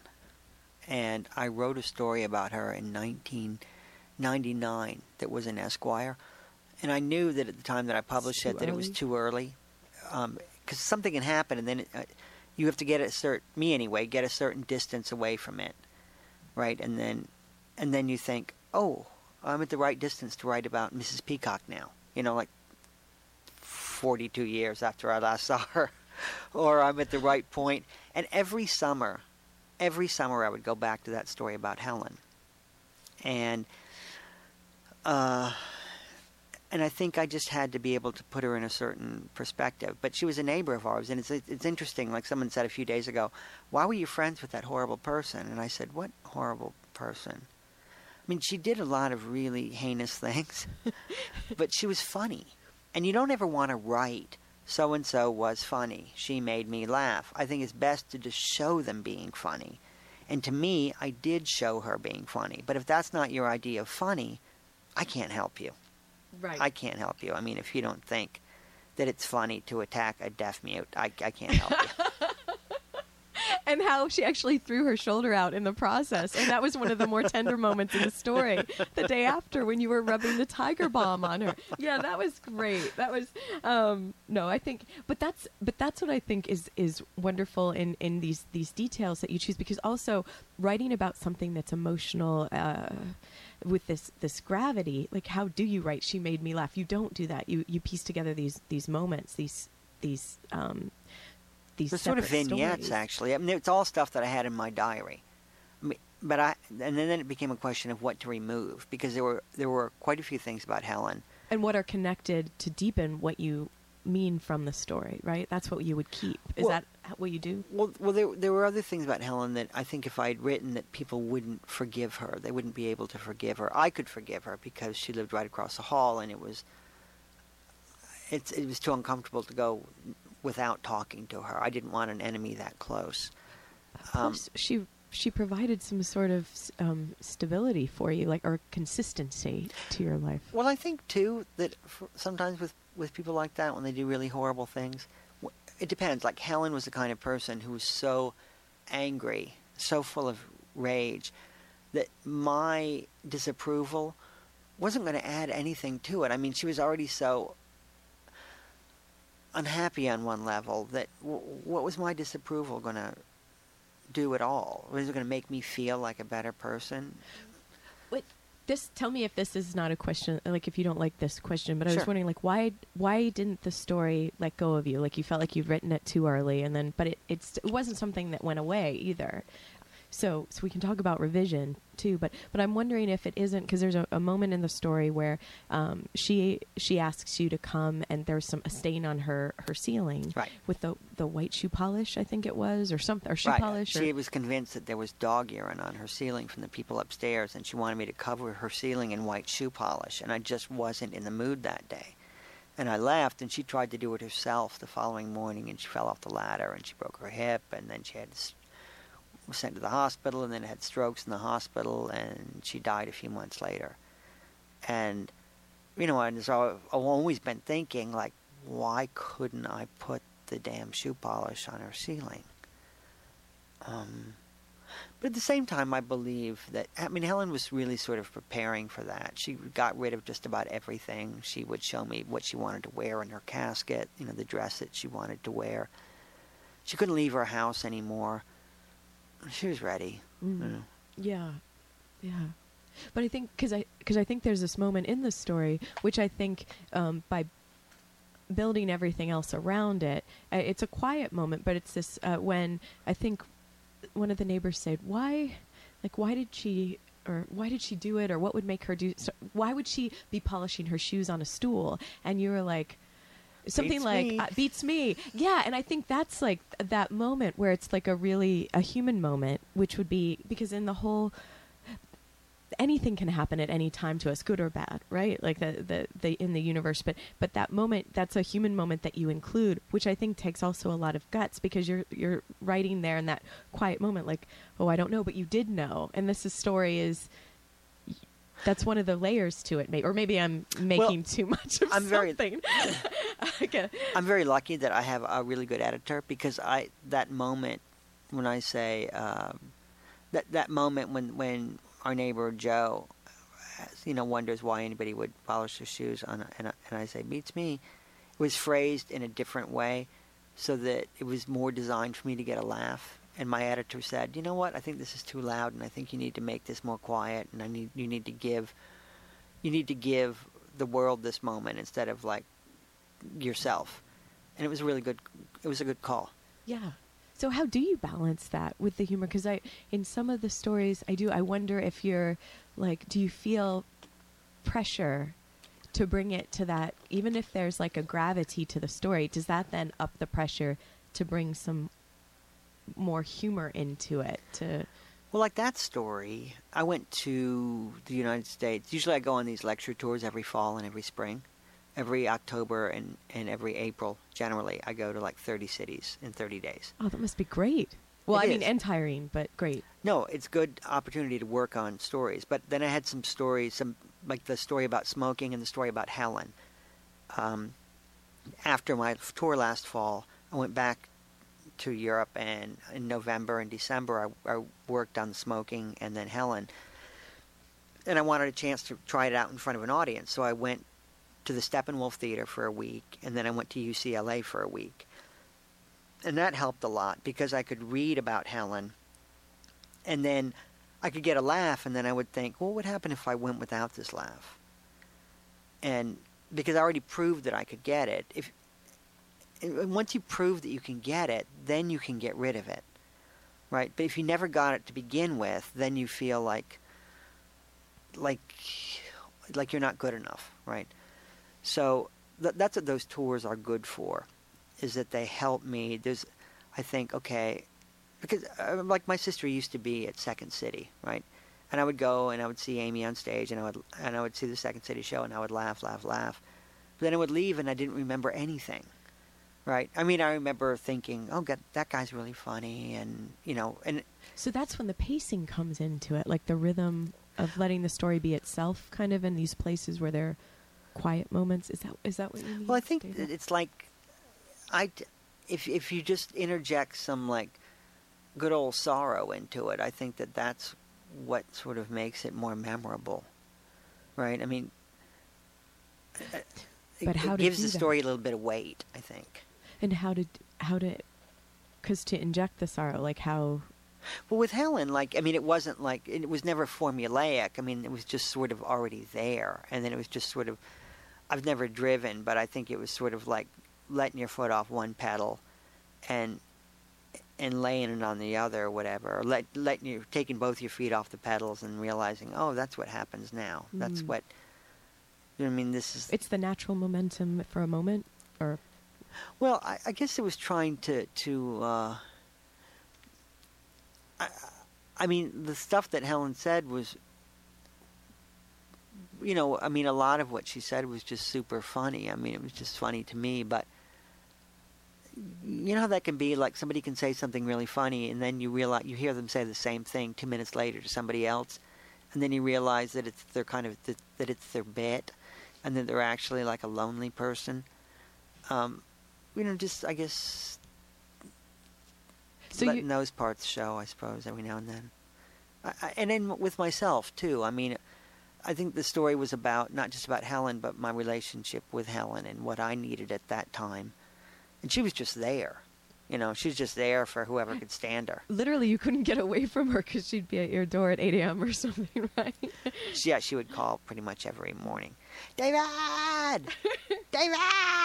and I wrote a story about her in nineteen ninety-nine that was in Esquire, and I knew that at the time that I published Too it that it was early? too early, because something can happen, and then it, uh, you have to get a certain, me anyway, get a certain distance away from it, right? And then, and then you think, oh, I'm at the right distance to write about Missus Peacock now, you know, like forty-two years after I last saw her, or I'm at the right point. And every summer, every summer I would go back to that story about Helen. And, uh, and I think I just had to be able to put her in a certain perspective. But she was a neighbor of ours, and it's it's interesting. Like someone said a few days ago, why were you friends with that horrible person? And I said, what horrible person? I mean, she did a lot of really heinous things, but she was funny. And you don't ever want to write, so-and-so was funny. She made me laugh. I think it's best to just show them being funny. And to me, I did show her being funny. But if that's not your idea of funny, I can't help you. right. I can't help you. I mean, if you don't think that it's funny to attack a deaf mute, I, I can't help you. And how she actually threw her shoulder out in the process. And that was one of the more tender moments in the story. The day after when you were rubbing the tiger balm on her. Yeah, that was great. That was um no, I think but that's but that's what I think is is wonderful in in these these details that you choose, because also writing about something that's emotional uh with this this gravity, like how do you write She Made Me Laugh? You don't do that. You you piece together these these moments, these these um these They're sort of separate vignettes, stories. actually. I mean, it's all stuff that I had in my diary. I mean, but I, and then it became a question of what to remove, because there were there were quite a few things about Helen. And what are connected to deepen what you mean from the story, right? That's what you would keep. Is Well- that h- what you do? Well, well, there there were other things about Helen that I think if I'd written that people wouldn't forgive her, they wouldn't be able to forgive her. I could forgive her because she lived right across the hall, and it was it's it was too uncomfortable to go without talking to her. I didn't want an enemy that close. Um, Plus, she she provided some sort of um, stability for you, like, or consistency to your life. Well, I think too that for sometimes with with people like that, when they do really horrible things, w- it depends. Like Helen was the kind of person who was so angry, so full of rage, that my disapproval wasn't going to add anything to it. I mean, she was already so unhappy on one level that w- what was my disapproval going to do at all? Was it going to make me feel like a better person? Wait, this, tell me if this is not a question, like if you don't like this question, but I Sure. was wondering, like, why why didn't the story let go of you? Like, you felt like you'd written it too early, and then, but it it's, it wasn't something that went away either. So, so we can talk about revision too, but but I'm wondering if it isn't, because there's a, a moment in the story where um, she she asks you to come, and there's some a stain on her, her ceiling, Right. with the the white shoe polish, I think it was, or something, or shoe Right. polish. Or, She was convinced that there was dog urine on her ceiling from the people upstairs, and she wanted me to cover her ceiling in white shoe polish, and I just wasn't in the mood that day. And I left, and she tried to do it herself the following morning, and she fell off the ladder, and she broke her hip, and then she had to s- was sent to the hospital, and then had strokes in the hospital, and she died a few months later. And, you know, and so I've always been thinking, like, why couldn't I put the damn shoe polish on her ceiling? Um, but at the same time, I believe that, I mean, Helen was really sort of preparing for that. She got rid of just about everything. She would show me what she wanted to wear in her casket, you know, the dress that she wanted to wear. She couldn't leave her house anymore. She was ready. Mm. You know. Yeah, yeah. But I think because I because I think there's this moment in the story which I think um, by building everything else around it, uh, it's a quiet moment, but it's this uh, when I think one of the neighbors said, "Why, like, why did she?" Or why did she do it? Or what would make her do? So why would she be polishing her shoes on a stool? And you were like, something Beats like me. Uh, beats me. Yeah, and I think that's like th- that moment where it's like a really a human moment, which would be because in the whole anything can happen at any time to us, good or bad, right? Like the the, the in the universe, but but that moment, that's a human moment that you include, which I think takes also a lot of guts because you're you're writing there in that quiet moment, like, oh, I don't know, but you did know, and this is, story is. That's one of the layers to it, maybe, or maybe I'm making Well, too much of I'm very- something. Okay. I'm very lucky that I have a really good editor because I that moment when I say um, that that moment when when our neighbor Joe, you know, wonders why anybody would polish their shoes on, a, and, a, and I say beats me, it was phrased in a different way, so that it was more designed for me to get a laugh. And my editor said, you know what, I think this is too loud, and I think you need to make this more quiet, and I need you need to give you need to give the world this moment instead of like yourself. And it was a really good it was a good call. Yeah. So how do you balance that with the humor? Because I, in some of the stories I do, I wonder if you're like, do you feel pressure to bring it to that, even if there's like a gravity to the story, does that then up the pressure to bring some more humor into it? To Well, like that story, I went to the United States. Usually I go on these lecture tours every fall and every spring. Every October and, and every April, generally, I go to like thirty cities in thirty days. oh, that must be great. Well, It I mean, is. and tiring, but great. No, it's good opportunity to work on stories. But then I had some stories, some like the story about smoking and the story about Helen. Um, after my tour last fall, I went back to Europe, and in November and December, I, I worked on smoking and then Helen. And I wanted a chance to try it out in front of an audience, so I went to the Steppenwolf Theater for a week, and then I went to U C L A for a week. And that helped a lot because I could read about Helen, and then I could get a laugh, and then I would think, well, what would happen if I went without this laugh? And because I already proved that I could get it, if and once you prove that you can get it, then you can get rid of it, right? But if you never got it to begin with, then you feel like like like you're not good enough, right? So th- that's what those tours are good for, is that they help me. There's, I think, okay, because uh, like my sister used to be at Second City, right? And I would go and I would see Amy on stage, and I would and I would see the Second City show, and I would laugh, laugh, laugh. But then I would leave, and I didn't remember anything. right? I mean, I remember thinking, oh, God, that guy's really funny, and, you know, and So that's when the pacing comes into it, like the rhythm of letting the story be itself, kind of in these places where there are quiet moments. Is that is that what you mean? well, I think David? it's like, I, if if you just interject some like good old sorrow into it, I think that that's what sort of makes it more memorable, right? I mean, it, But how it to gives do the that? story a little bit of weight, I think. And how to how to, because to inject the sorrow, like how. Well, with Helen, like, I mean, it wasn't like, it was never formulaic. I mean, it was just sort of already there. And then it was just sort of, I've never driven, but I think it was sort of like letting your foot off one pedal and and laying it on the other or whatever. Or let, letting you, taking both your feet off the pedals and realizing, oh, that's what happens now. That's Mm. what, you know what I mean, this is, It's the natural momentum for a moment, or well, I, I guess it was trying to, to, uh, I, I mean, the stuff that Helen said was, you know, I mean, a lot of what she said was just super funny. I mean, it was just funny to me, but you know how that can be? Like, somebody can say something really funny, and then you realize, you hear them say the same thing two minutes later to somebody else, and then you realize that it's their kind of, that, that it's their bit, and that they're actually like a lonely person. Um, you know, just, I guess, so letting you. those parts show, I suppose, every now and then. I, I, and then with myself, too. I mean, I think the story was about, not just about Helen, but my relationship with Helen and what I needed at that time. And she was just there. You know, she was just there for whoever could stand her. Literally, you couldn't get away from her because she'd be at your door at eight a.m. or something, right? She, yeah, she would call pretty much every morning. David! David!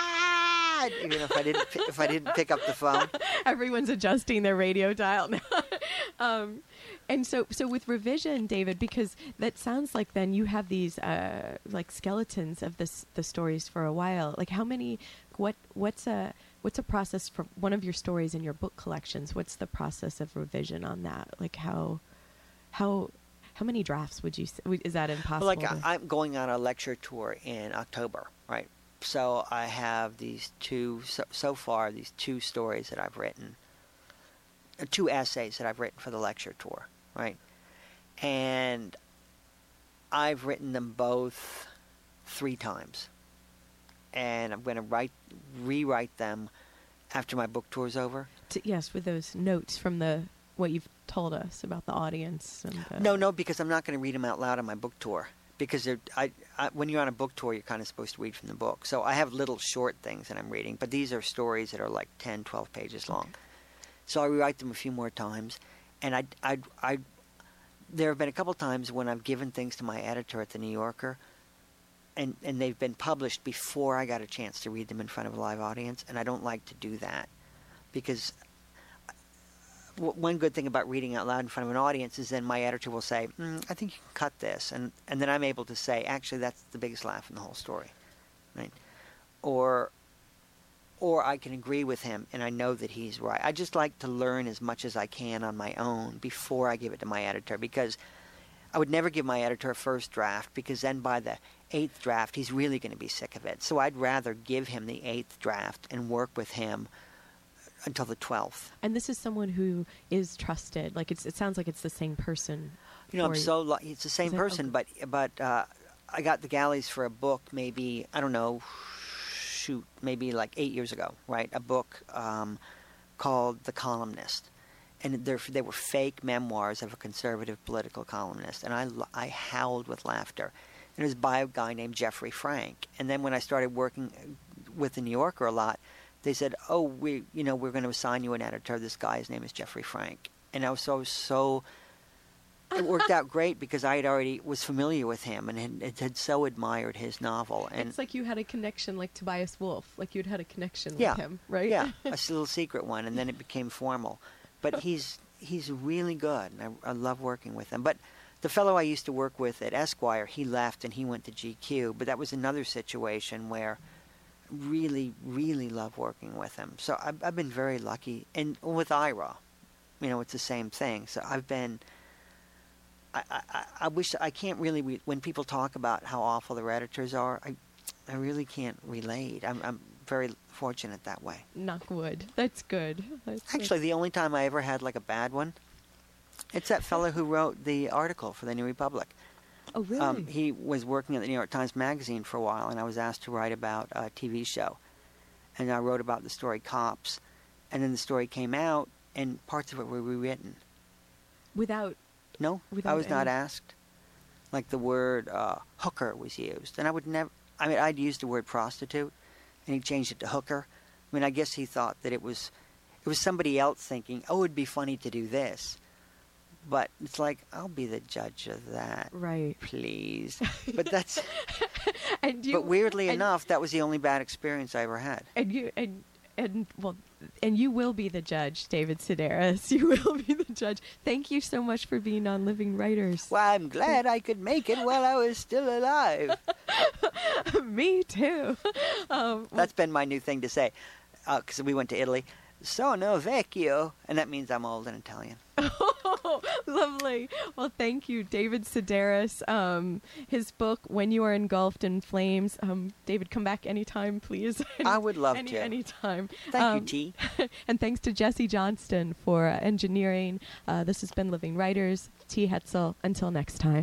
Even if I didn't, pi- if I didn't pick up the phone. Everyone's adjusting their radio dial now. um, and so, so with revision, David, because that sounds like then you have these uh, like skeletons of this the stories for a while. Like how many? What what's a what's a process for one of your stories in your book collections? What's the process of revision on that? Like how how how many drafts would you say? Is that impossible? Well, like, to- I, I'm going on a lecture tour in October, right? So I have these two, so, so far, these two stories that I've written, uh, two essays that I've written for the lecture tour, right? And I've written them both three times. And I'm going to write, rewrite them after my book tour's over. T- yes, with those notes from the what you've told us about the audience. And the No, no, because I'm not going to read them out loud on my book tour. Because they're, I, I, when you're on a book tour, you're kind of supposed to read from the book. So I have little short things that I'm reading, but these are stories that are like ten, twelve pages long. So I rewrite them a few more times. And I, I, I, there have been a couple times when I've given things to my editor at the New Yorker, and, and they've been published before I got a chance to read them in front of a live audience, and I don't like to do that. Because one good thing about reading out loud in front of an audience is then my editor will say, mm, I think you can cut this. And, and then I'm able to say, actually, that's the biggest laugh in the whole story. Right? Or, or I can agree with him, and I know that he's right. I just like to learn as much as I can on my own before I give it to my editor, because I would never give my editor a first draft, because then by the eighth draft, he's really going to be sick of it. So I'd rather give him the eighth draft and work with him until the twelfth. And this is someone who is trusted. Like it's, it sounds like it's the same person. You know, I'm for you. so lucky. It's the same Is it? person, but but uh, I got the galleys for a book maybe, I don't know, shoot, maybe like eight years ago, right? A book um, called The Columnist. And they're, they were fake memoirs of a conservative political columnist. And I, l- I howled with laughter. And it was by a guy named Jeffrey Frank. And then when I started working with the New Yorker a lot, they said, oh, we, you know, we're going to assign you an editor. This guy's name is Jeffrey Frank. And I was so, so, it worked out great because I had already was familiar with him and had, had so admired his novel. And It's like you had a connection, like Tobias Wolff. Like you'd had a connection yeah, with him, right? Yeah, a little secret one, and then it became formal. But he's he's really good, and I, I love working with him. But the fellow I used to work with at Esquire, he left and he went to G Q. But that was another situation where really, really love working with him. So I've, I've been very lucky. And with Ira, you know, it's the same thing. So I've been, I, I, I wish, I can't really, re- when people talk about how awful their editors are, I, I really can't relate. I'm, I'm very fortunate that way. Knock wood. That's good. That's Actually, the only time I ever had like a bad one, it's that fellow who wrote the article for the New Republic. Oh, really? Um, he was working at the New York Times Magazine for a while, and I was asked to write about a T V show. And I wrote about the story Cops, and then the story came out, and parts of it were rewritten. Without... No, Without I was not any- asked. Like the word uh, hooker was used, and I would never... I mean, I'd used the word prostitute, and he changed it to hooker. I mean, I guess he thought that it was... It was somebody else thinking, oh, it'd be funny to do this. But it's like, I'll be the judge of that. Right. Please. But that's... and you, but weirdly and, enough, that was the only bad experience I ever had. And you... And, and well, and you will be the judge, David Sedaris. You will be the judge. Thank you so much for being on Living Writers. Well, I'm glad I could make it while I was still alive. Me too. Um, That's been my new thing to say. Because uh, we went to Italy. Sono vecchio. And that means I'm old in Italian. Oh, lovely. Well, thank you, David Sedaris. Um, his book, When You Are Engulfed in Flames. Um, David, come back anytime, please. I would love Any, to. Anytime. Thank um, you, T. And thanks to Jesse Johnston for uh, engineering. Uh, this has been Living Writers. T. Hetzel. Until next time.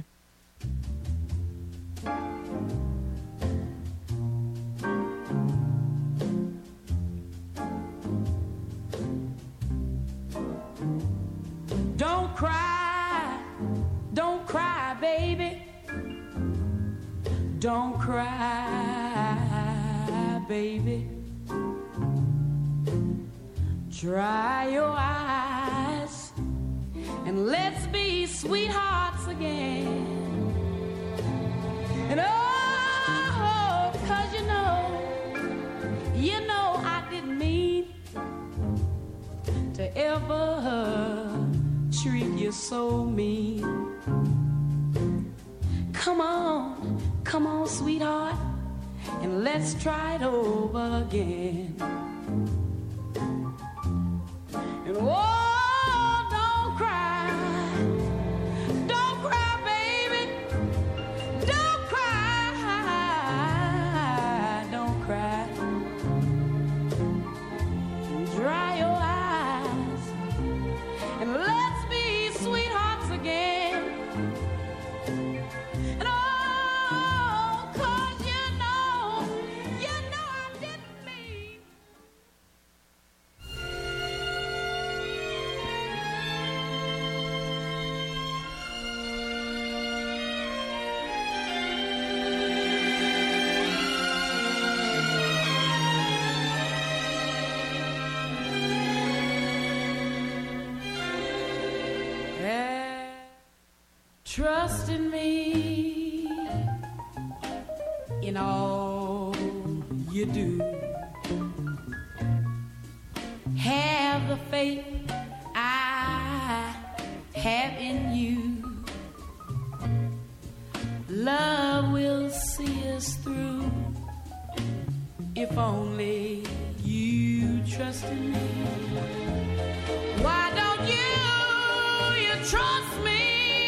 Don't cry, don't cry, baby. Don't cry, baby. Dry your eyes and let's be sweethearts again. And oh, 'cause you know, you know I didn't mean to ever treat you so mean. Come on, come on, sweetheart, and let's try it over again. And oh, don't cry, don't cry, baby, don't cry, don't cry. Dry your eyes and let's be sweethearts again. And oh, 'cause you know, you know I didn't mean. Trust in me in all you do. Have the faith I have in you. Love will see us through if only you trust in me. Why don't you, you trust me?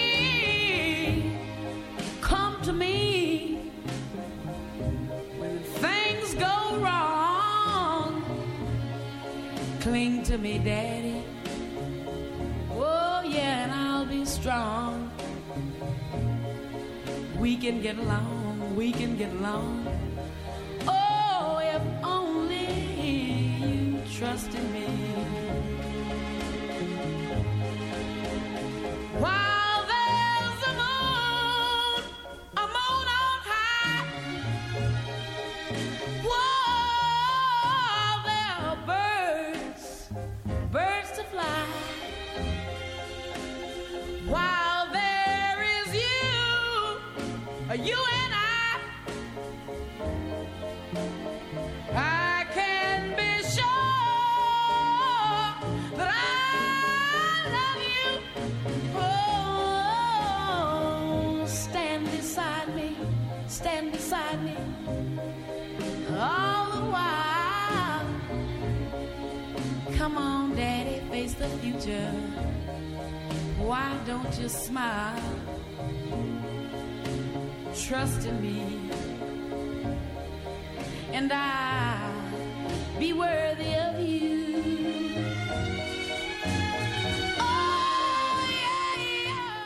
Come to me when things go wrong. Cling to me, Daddy. Oh, yeah, and I'll be strong. We can get along, we can get along. Oh, if only you trust in me. While there's a moon, a moon on high. While there are birds, birds to fly. While there is you, you and I, I can be sure that I love you. Oh, stand beside me, stand beside me, all the while. Come on, Daddy, face the future. Why don't you smile? Trust in me, and I be worthy of you. Oh, yeah, yeah.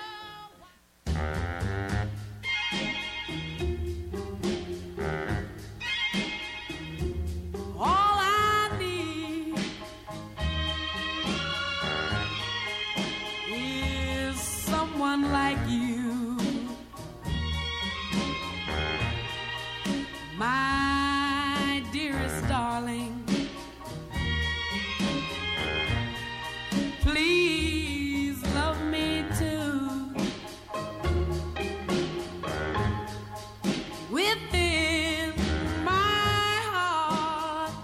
All I need is someone like you, my dearest darling. Please love me too. Within my heart,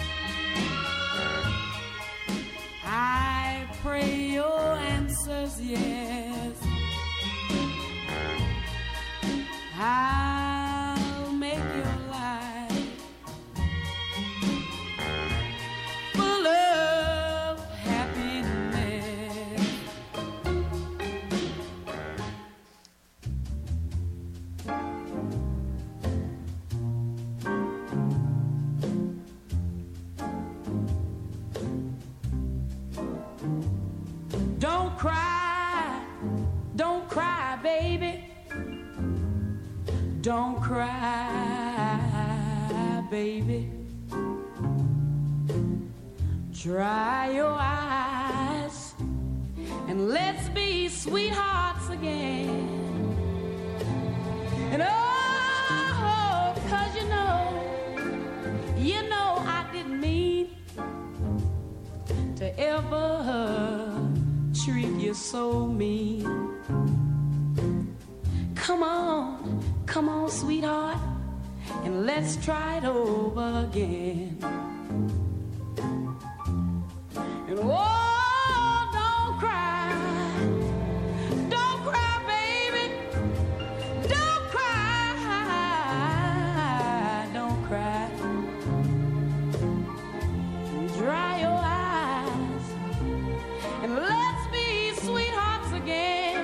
I pray your answer's yes. I'll make your life full of happiness. Don't cry, don't cry, baby. Don't cry, baby. Dry your eyes and let's be sweethearts again. And oh, 'cause you know, you know I didn't mean to ever treat you so mean. Come on, come on, sweetheart, and let's try it over again. And oh, don't cry, don't cry, baby, don't cry, don't cry. Dry your eyes and let's be sweethearts again.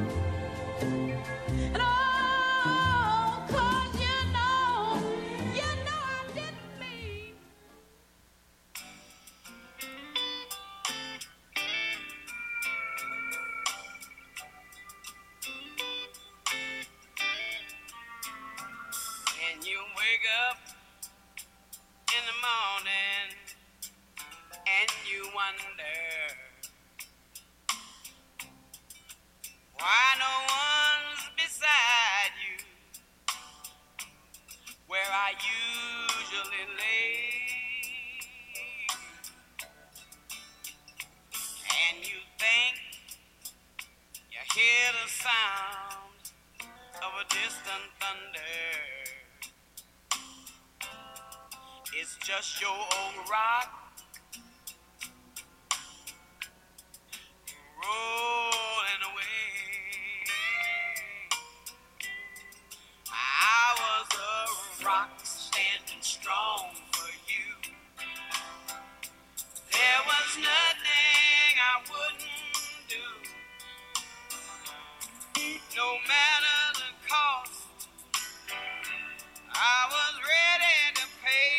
And oh, 'cause you know, you know I didn't mean. When you wake up in the morning and you wonder why no one's beside you where I usually lay, and you think you hear the sound of a distant thunder. It's just your old rock rolling away. I was a rock standing strong for you. There was nothing I wouldn't do, no matter the cost. I was ready to pay.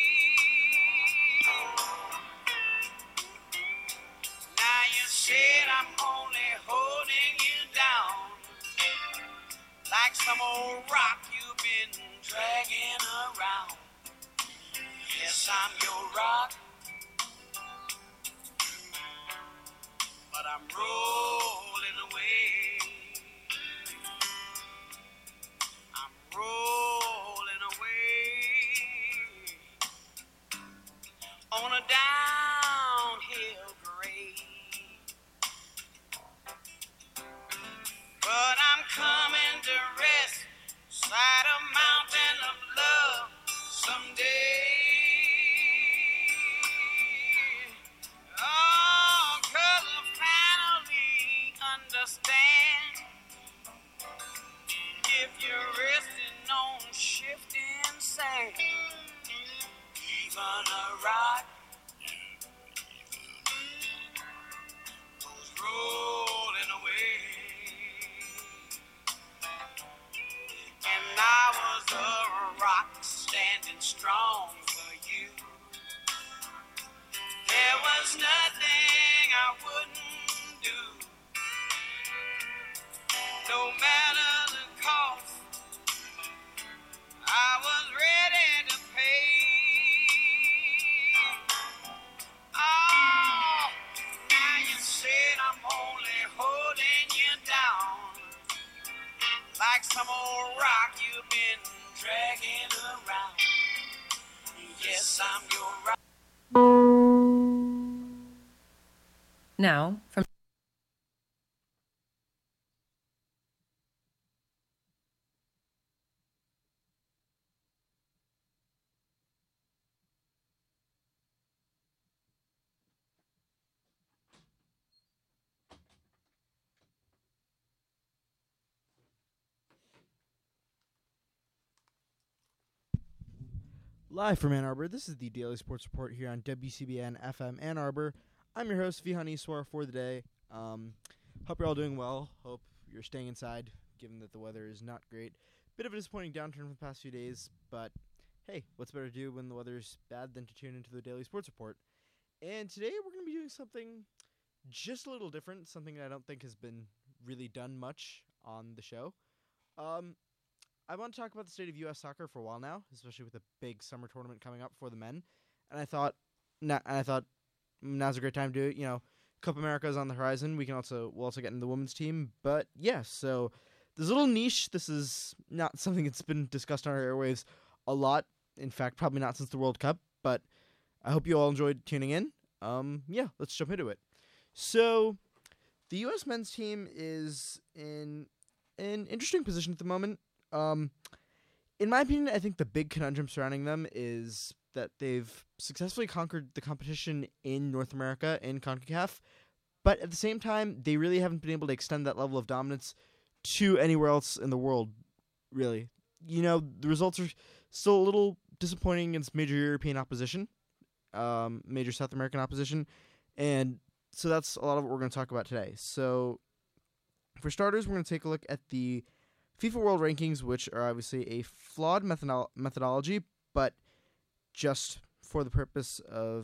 Now you said I'm only holding you down like some old rock you've been dragging around. Yes, I'm your rock, but I'm rolling away. I'm rolling away on a downhill grade. But I'm coming to rest beside a mountain of love someday. Oh, 'cause I finally understand if you're resting on shifting sand, even a rock goes rolling away. And I was a rock standing strong for you. was nothing I wouldn't do. No matter the cost, I was ready to pay. Oh, now you said I'm only holding you down like some old rock you've been dragging around. Yes, I'm your rock. Now, from Live from Ann Arbor, this is the Daily Sports Report here on W C B N F M Ann Arbor. I'm your host, Vihan Iswar, for the day. Um, hope you're all doing well. Hope you're staying inside, given that the weather is not great. Bit of a disappointing downturn from the past few days, but hey, what's better to do when the weather's bad than to tune into the Daily Sports Report? And today we're going to be doing something just a little different, something that I don't think has been really done much on the show. Um... I want to talk about the state of U S soccer for a while now, especially with the big summer tournament coming up for the men. And I thought, na- and I thought now's a great time to do it. You know, Copa America is on the horizon. We can also we'll also get into the women's team. But yeah, so there's a little niche. This is not something that's been discussed on our airwaves a lot. In fact, probably not since the World Cup. But I hope you all enjoyed tuning in. Um, yeah, let's jump into it. So the U S men's team is in an interesting position at the moment. Um, in my opinion, I think the big conundrum surrounding them is that they've successfully conquered the competition in North America in CONCACAF, but at the same time, they really haven't been able to extend that level of dominance to anywhere else in the world, really. You know, the results are still a little disappointing against major European opposition, um, major South American opposition, and so that's a lot of what we're going to talk about today. So, for starters, we're going to take a look at the FIFA World Rankings, which are obviously a flawed methodolo- methodology, but just for the purpose of